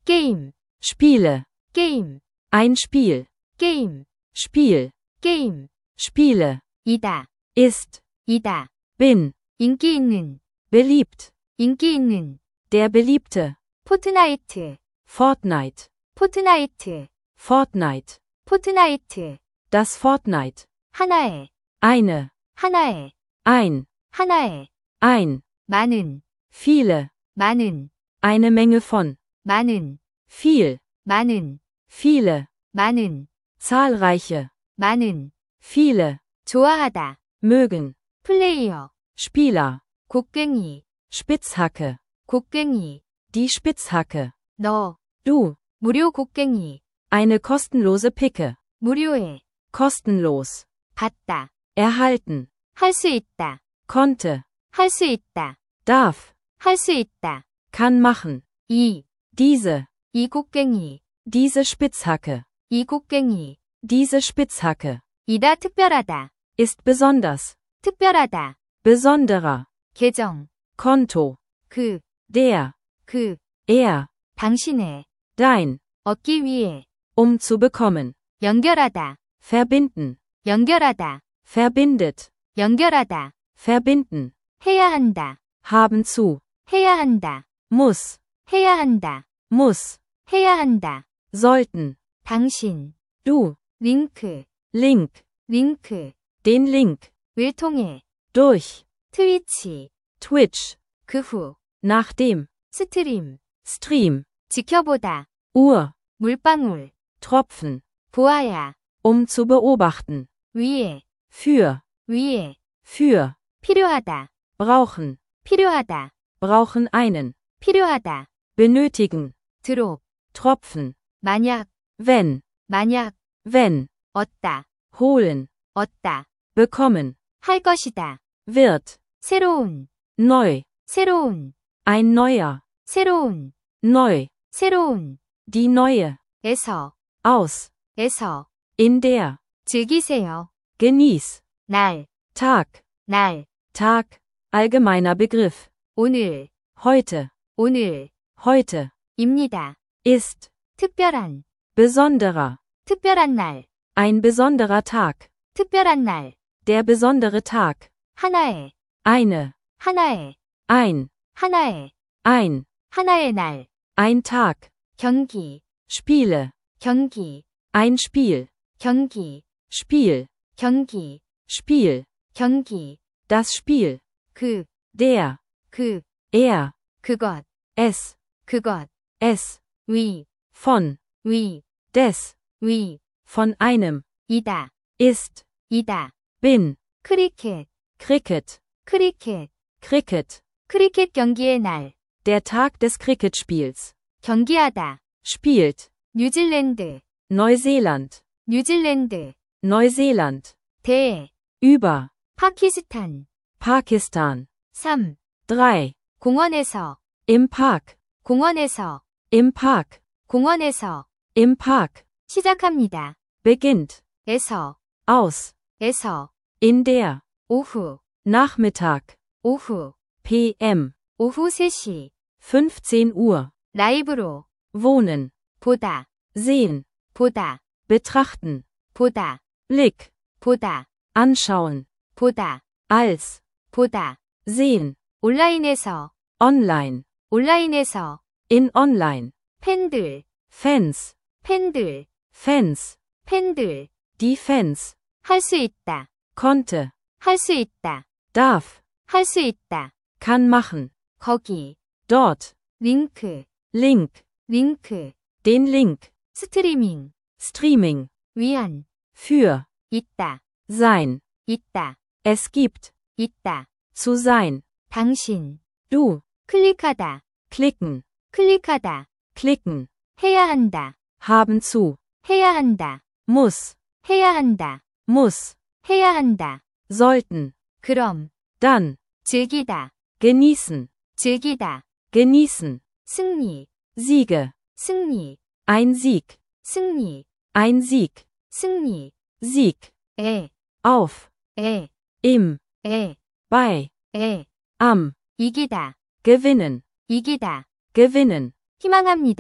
게임, Spiele, 게임, ein Spiel, 게임, Spiel, 게임. Spiele, 이다, ist, 이다. bin, 인기 있는, beliebt, 인기 있는. der Beliebte, 포트나이트, Fortnite, 포트나이트, Fortnite, 포트나이트. das Fortnite, 하나의, eine, 하나의, ein, 하나의. ein, 많은, viele, 많은, eine Menge von, 많은, viel, 많은, viele, 많은, zahlreiche, 많은. viele, 좋아하다. mögen, 플레이어, Spieler, 곡괭이, Spitzhacke, 곡괭이. die Spitzhacke, 너, du, 무료 곡괭이. eine kostenlose Picke, 무료에, kostenlos, 받다. erhalten, 할 수 있다. konnte, 할 수 있다. darf, 할 수 있다. kann machen, 이 diese 곡괭이. Spitzhacke, 이 곡괭이. diese Spitzhacke, 이다 특별하다. ist besonders, 특별하다. besonderer, 계정. Konto, 그, der, 그. er, 당신의. dein, 얻기 위해. zu bekommen, 연결하다. verbinden, 연결하다. verbindet, 연결하다. verbinden, 해야 한다. haben zu, 해야 한다. muss, 해야 한다. muss, 해야 한다. sollten, 당신. du, 링크. Link, 링크. den Link, 을 통해. durch, 트위치. Twitch, 그 후. nachdem, 스트림. Stream, 지켜보다. Uhr, 물방울. Tropfen, 보아야. zu beobachten, 위에. für, 위에. für, 필요하다. brauchen, 필요하다. brauchen einen, 필요하다. benötigen, 드롭. Tropfen, 만약. wenn, 만약. wenn, 얻다. holen, 얻다. bekommen, 할 것이다. wird, 새로운. neu, 새로운. ein neuer, 새로운. neu, 새로운. die neue, 에서. aus, 에서. in der, 즐기세요. genieß, 날. Tag, 날. Tag, allgemeiner Begriff, 오늘. heute, 오늘. heute, 입니다. ist, 특별한. besonderer, 특별한 날. ein besonderer Tag, 특별한 날. der besondere Tag, 하나의. eine, 하나의. ein, 하나의. ein, 하나의 날. ein Tag, 경기. Spiele, 경기. ein Spiel, 경기. Spiel, 경기. Spiel, 경기. das Spiel, 그. der, 그. er, 그것. es, 그것. es, 위. von, 위. des, 위. von einem, 이다. ist, 이다. bin, 크리켓. Cricket, 크리켓. Cricket, 크리켓 경기의 날. der Tag des Cricketspiels, 경기하다. spielt, 뉴질랜드. Neuseeland, 뉴질랜드. Neuseeland, 대. über, 파키스탄. Pakistan, 3. 3, 공원에서. im Park, 공원에서. im Park, 공원에서. im Park, 시작합니다. beginnt, 에서. aus, 에서. in der, 오후. Nachmittag, 오후. PM, 오후 3시. 15 Uhr, 라이브로. wohnen, 보다. sehen, 보다. betrachten, 보다. Blick, 보다. anschauen, 보다. als, 보다. sehen, 온라인에서. online, 온라인에서. in online, 팬들. Fans, 팬들. Fans, 팬들. die Fans, 할 수 있다. konnte, 할 수 있다. darf, 할 수 있다. kann machen, 거기. dort, 링크. Link, 링크. den Link, 스트리밍. Streaming, 위안. für, 있다. sein, 있다. es gibt, 있다. zu sein, 당신. du, 클릭하다. klicken, 클릭하다. klicken, 해야 한다. haben zu, 해야 한다. muss, 해야 한다. muss, 해야 한다. sollten, 그럼. dann, 즐기다. genießen, 즐기다. genießen, 승리. Siege, 승리. ein Sieg, 승리. ein Sieg, 승리. Sieg, 에. auf, 에. im, 에. bei, 에. am, 이기다. gewinnen, 이기다. gewinnen, 희망합니다.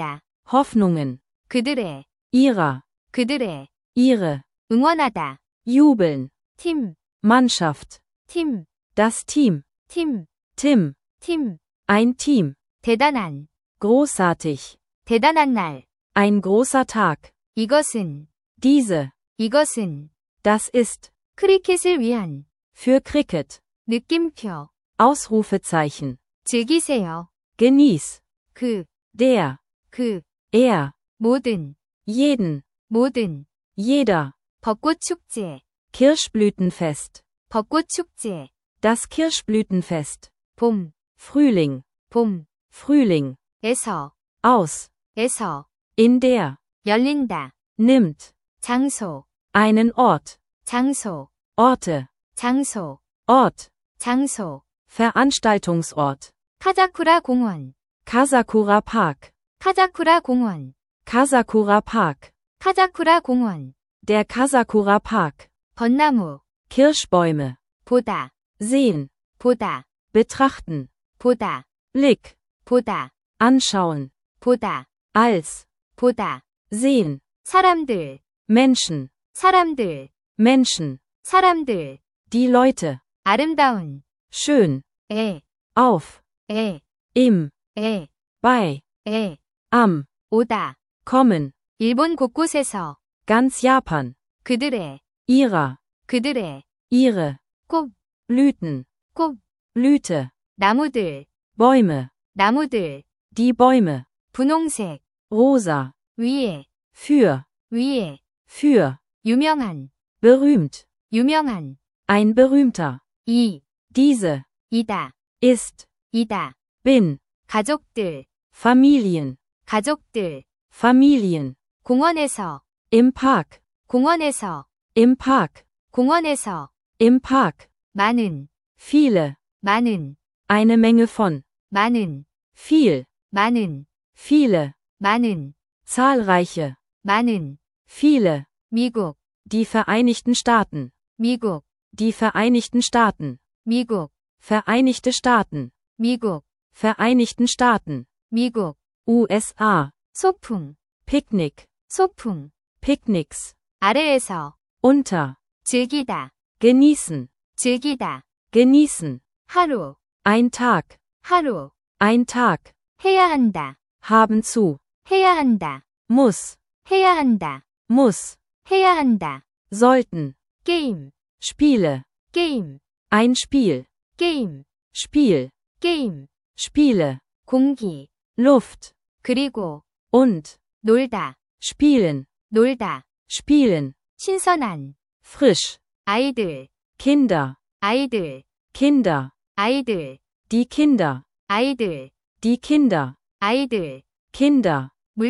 Hoffnungen, 그들의, ihrer, 그들의, ihre, 응원하다, jubeln, 팀, Mannschaft, 팀, das Team, 팀, Tim, 팀, ein Team, 대단한, großartig, 대단한 날, ein großer Tag, 이것은, diese, 이것은, das ist, 크리켓을 위한, für Cricket, 느낌표, Ausrufezeichen, 즐기세요, genieß, 그, der, 그, er, 모든, jeden, 모든, jeder, 벚꽃 축제, Kirschblütenfest, 벚꽃 축제, das Kirschblütenfest, 봄, Frühling, 봄, Frühling, 에서, aus, 에서, in der, 열린다, nimmt, 장소, einen Ort, 장소, Orte, 장소, Ort, 장소, Veranstaltungsort, 카자쿠라 공원, Kasakura Park, 카자쿠라 공원, Kasakura Park, 카자쿠라 공원, der Kasakura Park, 벚나무, Kirschbäume, 보다, sehen, 보다, betrachten, 보다, Blick, 보다, anschauen, 보다, als, 보다, sehen, 사람들, Menschen, 사람들, Menschen, 사람들, die Leute, 아름다운, schön, 에, auf, 에, im, 에, bei, 에, am, 오다, kommen, 일본 곳곳에서, ganz Japan, 그들의, ihrer, 그들의, ihre, 꽃, Blüten, 꽃, Blüte, 나무들, Bäume, 나무들, die Bäume, 분홍색, rosa, 위에, für, 위에, für, 유명한, berühmt, 유명한, ein berühmter, 이, diese, 이다, ist, 이다, bin, 가족들, Familien, 가족들, Familien, 공원에서, im Park, 공원에서, im Park, 공원에서, im Park, 많은, viele, 많은, eine Menge von, 많은, viel, 많은, viele, 많은, zahlreiche, 많은, viele, 미국, die Vereinigten Staaten, 미국, die Vereinigten Staaten, 미국, Vereinigte Staaten, 미국, Vereinigten Staaten, 미국, USA, 소풍, Picknick, 소풍, Picknicks, 아래에서, unter, 즐기다, genießen, 즐기다, genießen, 하루, ein Tag, 하루, ein Tag, 해야 한다, haben zu, 해야 한다, muss, 해야 한다, muss, 해야 한다, sollten, 게임, Spiele, 게임, ein Spiel, 게임, Spiel, 게임, Spiele, 공기, Luft, 그리고, und, 놀다, spielen, 놀다, spielen, 신선한, frisch, 아이들, Kinder, 아이들, Kinder, 아이들, die Kinder, 아이들, die Kinder, 아이들, Kinder,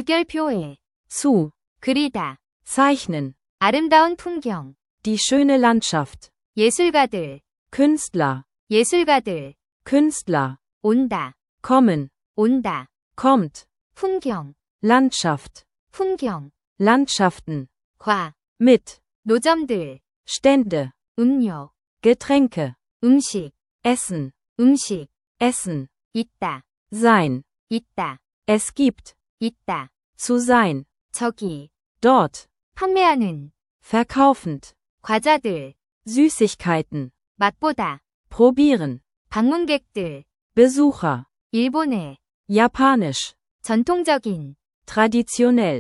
물결표에, zu, 그리다, zeichnen, 아름다운 풍경, die schöne Landschaft, 예술가들, Künstler, 예술가들, Künstler, 온다, kommen, 온다, kommt, 풍경, Landschaft, 풍경, Landschaften, 과, mit, 노점들, Stände, 음료, Getränke, 음식, Essen, 음식, Essen, 있다, sein, 있다, es gibt, 있다, zu sein, 저기, dort, 판매하는, verkaufend, 과자들, Süßigkeiten, 맛보다, probieren, 방문객들, Besucher, 일본의, japanisch, 전통적인, traditionell,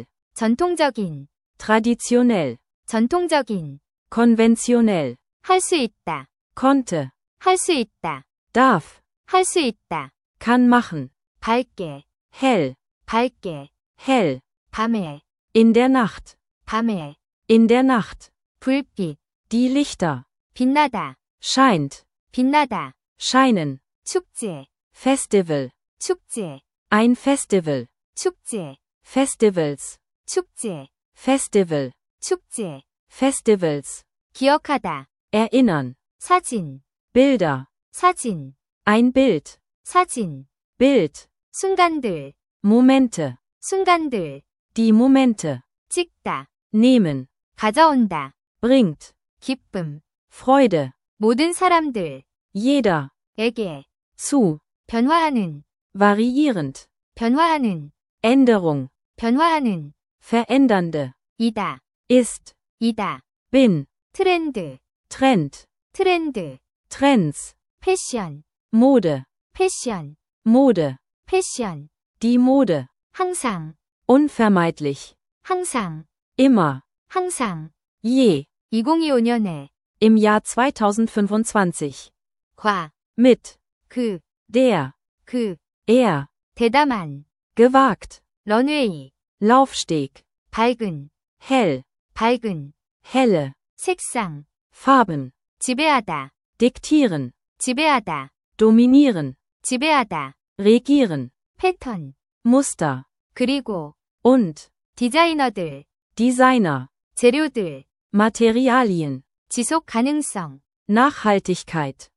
전통적인, traditionell, 전통적인, konventionell, 할 수 있다, konnte, 할 수 있다, darf, 할 수 있다, kann machen, 밝게, hell, 밝게, hell, 밤에, in der Nacht, 밤에, in der Nacht, 불빛, die Lichter, 빛나다, scheint, 빛나다, scheinen, 축제, Festival, 축제, ein Festival, 축제, Festivals, 축제, Festival, 축제, Festivals, 기억하다, erinnern, 사진, Bilder, 사진, ein Bild, 사진, Bild, 순간들, Momente, 순간들, die Momente, 찍다, nehmen, 가져온다, bringt, 기쁨, Freude, 모든 사람들, jeder, 에게, zu, 변화하는, variierend, 변화하는, Änderung, 변화하는, verändernde, 이다, ist, 이다. bin, 트렌드, Trend, 트렌드. Trends, 패션, Mode, 패션, Mode, 패션. die Mode, 항상, unvermeidlich, 항상, immer, 항상. je, 2025년에, im Jahr 2025, 과, mit, 그, der, 그. er, 대담한, gewagt, 런웨이. Laufsteg, 밝은, hell, 밝은. helle, 색상, Farben, 지배하다, diktieren, 지배하다, dominieren, 지배하다. regieren, 패턴, Muster, 그리고, und, 디자이너들, Designer, 재료들, Materialien, 지속 가능성, Nachhaltigkeit,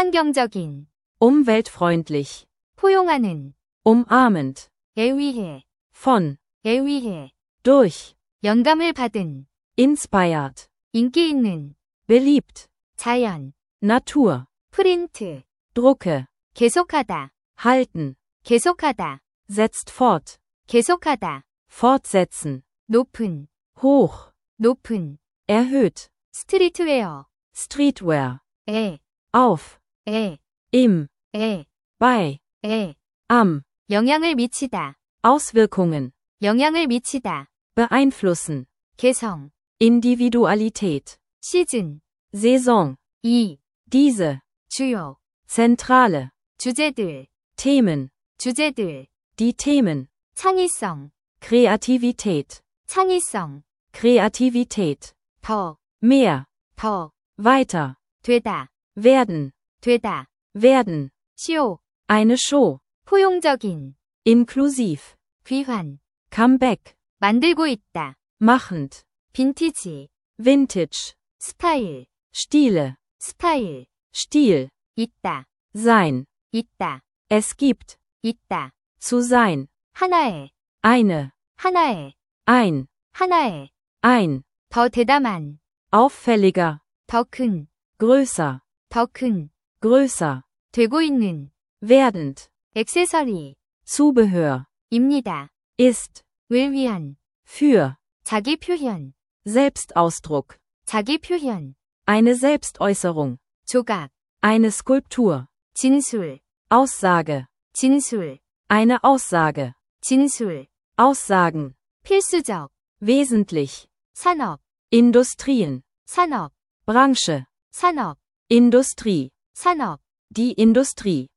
친환경적인, umweltfreundlich, 포용하는, umarmend, 에 위해, von, 에 위해. durch, 영감을 받은, inspired, 인기 있는, beliebt, 자연, Natur, 프린트, drucke, 계속하다, halten, 계속하다, setzt fort, 계속하다. fortsetzen, 높은, hoch, 높은. erhöht, 스트리트웨어, Streetwear, 에, auf, 에, im, 에, bei, 에. am, 영향을 미치다, Auswirkungen, 영향을 미치다. beeinflussen, 개성, Individualität, 시즌. Saison, 이, diese, 주요. zentrale, 주제들, Themen, 주제들. die Themen, 창의성, Kreativität, 창의성. Kreativität, 더, mehr, 더. weiter, 되다, werden, 되다. werden, 쇼, eine Show, 포용적인. inklusiv, 귀환. Comeback, 만들고 있다. machend, 빈티지. Vintage, 스타일, Stile, 스타일. Stil, 있다, sein, 있다, es gibt, 있다. zu sein, 하나의, eine, 하나의, ein, 하나의. ein, 더 대담한, auffälliger, 더 큰, größer, 더 큰. größer, 되고 있는, werdend, 액세서리. Zubehör, 입니다. ist, 을 위한, für, 자기 표현, Selbstausdruck, 자기 표현. eine Selbstäußerung, 조각, eine Skulptur, 진술, Aussage, 진술, eine Aussage, 진술. Aussagen, 필수적, wesentlich, 산업, Industrien, 산업, Branche, 산업, Industrie, 산업. die Industrie,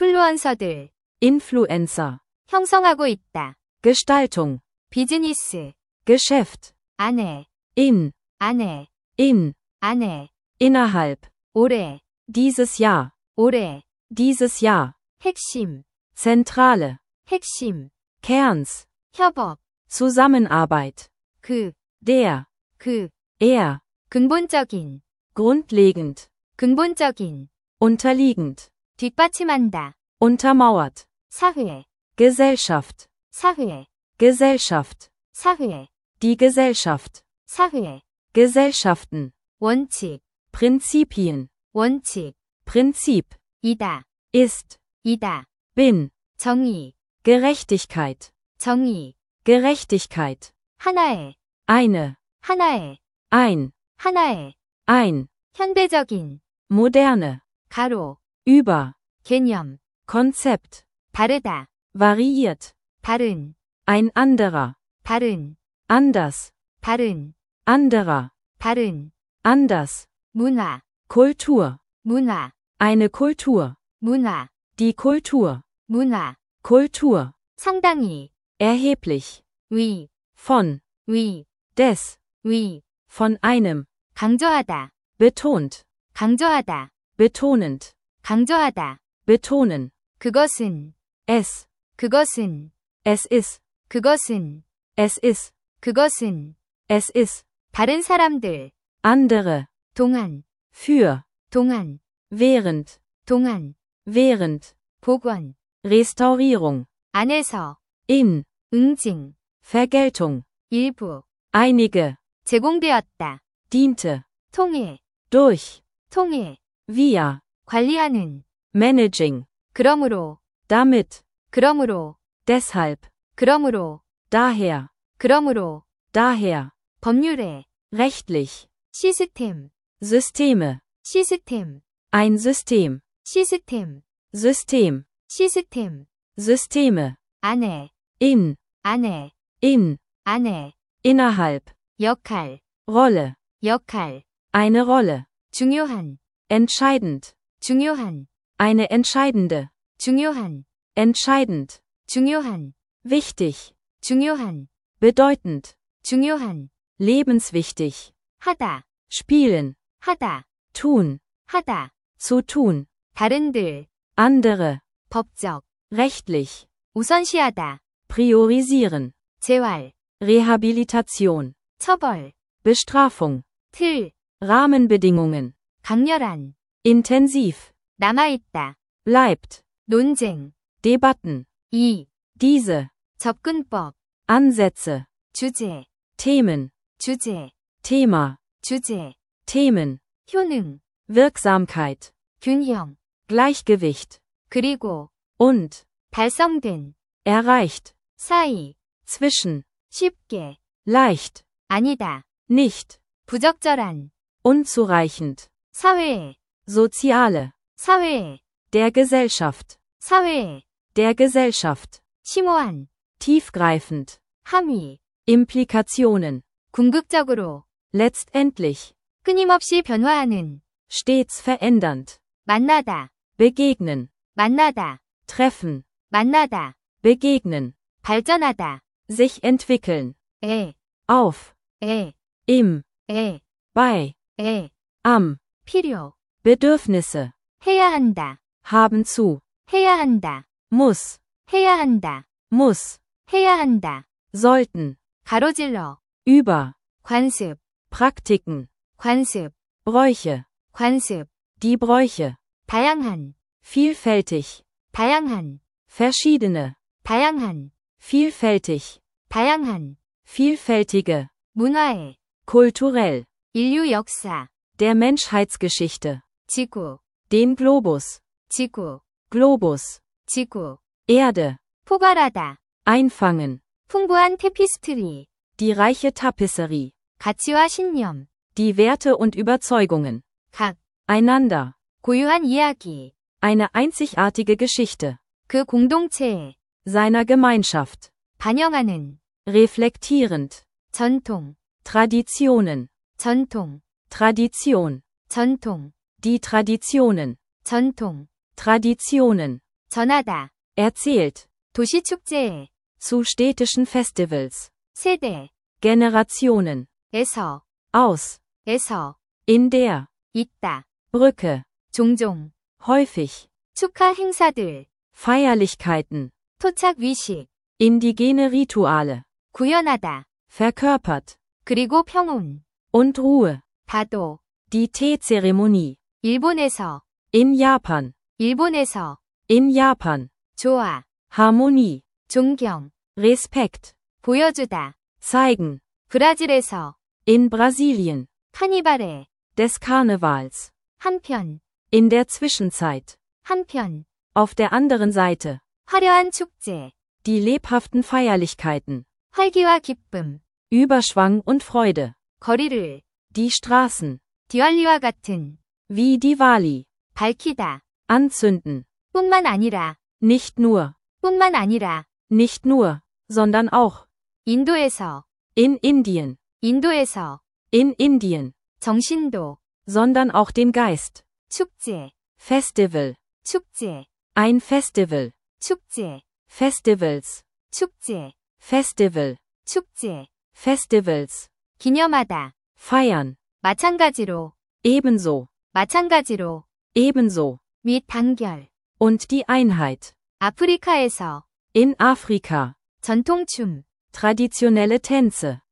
인플루언서들, Influencer, 형성하고 있다. Gestaltung, 비즈니스, Geschäft, 안에, in, 안에, in, 안에. innerhalb, 올해, dieses Jahr, 올해. dieses Jahr, 핵심, Zentrale, 핵심. Kerns, 협업, Zusammenarbeit, 그, der, 그. er, 근본적인, grundlegend, 근본적인. unterliegend, 뒷받침한다. untermauert, 사회, Gesellschaft, 사회, Gesellschaft, 사회, die Gesellschaft, 사회. Gesellschaften, 원칙, Prinzipien, 원칙. Prinzip, 이다, ist, 이다. bin, 정의, Gerechtigkeit, 정의. Gerechtigkeit, 하나의, eine, 하나의, ein, 하나의. ein, 현대적인, moderne, 가로, über, 개념. Konzept, 다르다, variiert, 다른, ein anderer, 다른, anders, 다른, anderer, 다른. anders, 문화, Kultur, 문화, eine Kultur, 문화, die Kultur, 문화. Kultur, 상당히, erheblich, 위, von, 위, des, 위. von einem, 강조하다, betont, 강조하다, betonend, 강조하다. betonen, 그것은, es, 그것은, es ist, 그것은, es ist, 그것은. es ist, 다른 사람들, andere, 동안, für, 동안, während, 동안. während, 복원, Restaurierung, 안에서, in, 응징, Vergeltung, 일부, einige, 제공되었다. diente, 통해, durch, 통해. via, 관리하는. managing, 그러므로, damit, 그러므로, deshalb, 그러므로. daher, 그러므로, daher, 법률에, rechtlich, 시스템, Systeme, 시스템, ein System, 시스템, System, 시스템, Systeme, 안에, in, 안에, in, 안에, innerhalb, 역할, Rolle, 역할, eine Rolle, 중요한, entscheidend, 중요한, eine entscheidende, 중요한, entscheidend, 중요한, wichtig, 중요한, bedeutend, 중요한, lebenswichtig, 하다, spielen, 하다, tun, 하다, zu tun, 다른들, andere, 법적, rechtlich, 우선시하다, priorisieren, 재활, Rehabilitation, 처벌, Bestrafung, 틀, Rahmenbedingungen, 강렬한, intensiv, 남아있다, bleibt, 논쟁, Debatten, 이, diese, 접근법, Ansätze, 주제, Themen, 주제, Thema, 주제, Themen, 효능, Wirksamkeit, 균형, Gleichgewicht, 그리고, und, 달성된, erreicht, 사이, zwischen, 쉽게, leicht, 아니다, nicht, 부적절한, unzureichend, 사회에, soziale, 사회에, der Gesellschaft, 사회에, der Gesellschaft, 심오한, tiefgreifend, 함의, Implikationen, 궁극적으로, letztendlich, 끊임없이 변화하는, stets verändernd, 만나다, begegnen, 만나다, treffen, 만나다, begegnen, 발전하다, sich entwickeln, 에, auf, 에, im, 에, bei, 에, am, 필요, Bedürfnisse, 해야 한다, haben zu, 해야 한다, muss, 해야 한다, muss, 해야 한다, sollten, 가로질러, über, 관습, Praktiken, 관습, Bräuche, 관습, die Bräuche, 다양한, vielfältig, 다양한, verschiedene, 다양한, vielfältig, 다양한, vielfältige, 문화의, kulturell, 인류 역사, der Menschheitsgeschichte, 지구, den Globus, 지구, Globus, 지구, Erde, 포괄하다, einfangen, 풍부한 테피스트리, die reiche Tapisserie, 가치와 신념, die Werte und Überzeugungen, 각, einander, 고유한 이야기, eine einzigartige Geschichte, 그 공동체에, seiner Gemeinschaft, 반영하는, reflektierend, 전통, Traditionen, 전통, Tradition, 전통, die Traditionen, 전통, Traditionen, 전하다, erzählt, 도시축제에, zu städtischen Festivals, 세대, Generationen, 에서, aus, 에서, in der, 있다, Brücke, 종종, häufig, 축하 행사들, Feierlichkeiten, 토착 위식, indigene Rituale, 구현하다, verkörpert, 그리고 평온, und Ruhe, 다도, die Teezeremonie, 일본에서, in Japan, 일본에서, in Japan, 좋아, Harmonie, 존경, Respekt, 보여주다, zeigen, 브라질에서, in Brasilien, 카니발에, des Karnevals, 한편, in der Zwischenzeit, 한편, auf der anderen Seite, 화려한 축제, die lebhaften Feierlichkeiten, 활기와 기쁨, Überschwang und Freude, 거리를, die Straßen, 디왈리와 같은, wie Diwali, 밝히다, anzünden, 뿐만 아니라, nicht nur, 뿐만 아니라, nicht nur, sondern auch, 인도에서, in Indien, 인도에서, in Indien, 정신도, sondern auch den Geist, 축제, Festival, 축제, ein Festival, 축제, Festivals, 축제, Festival, 축제, Festivals, 기념하다, feiern, 마찬가지로, ebenso, 마찬가지로, ebenso, 및 단결, und die Einheit, 아프리카에서, in Afrika, 전통춤, traditionelle Tänze,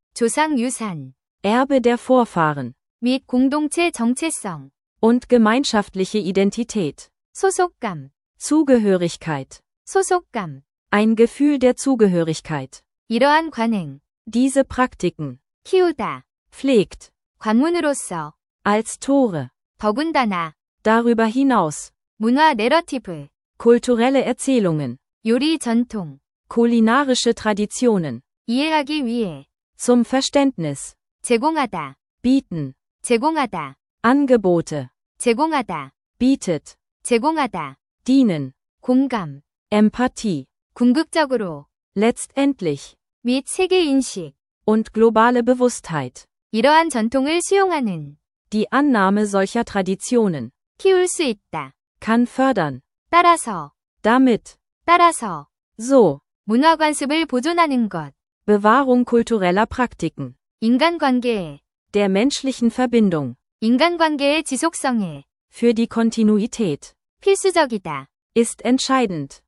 조상유산, Erbe der Vorfahren, 및 공동체 정체성, und gemeinschaftliche Identität, 소속감, Zugehörigkeit, 소속감, ein Gefühl der Zugehörigkeit, 이러한 관행, diese Praktiken, 키우다, pflegt, 관문으로서, als Tore, 더군다나, darüber hinaus, 문화 내러티브, kulturelle Erzählungen, 요리 전통, kulinarische Traditionen, 이해하기 위해, zum Verständnis, 제공하다, bieten, 제공하다, Angebote, 제공하다, bietet, 제공하다, dienen, 공감, Empathie, 궁극적으로, letztendlich, 및 세계인식, und globale Bewusstheit. 이러한 전통을 수용하는, Die Annahme solcher Traditionen 키울 수 있다. kann fördern, 따라서, damit, 따라서, so, 문화관습을 보존하는 것, Bewahrung kultureller Praktiken, 인간관계에, der menschlichen Verbindung, 인간관계의 지속성에, für die Kontinuität, 필수적이다. ist entscheidend.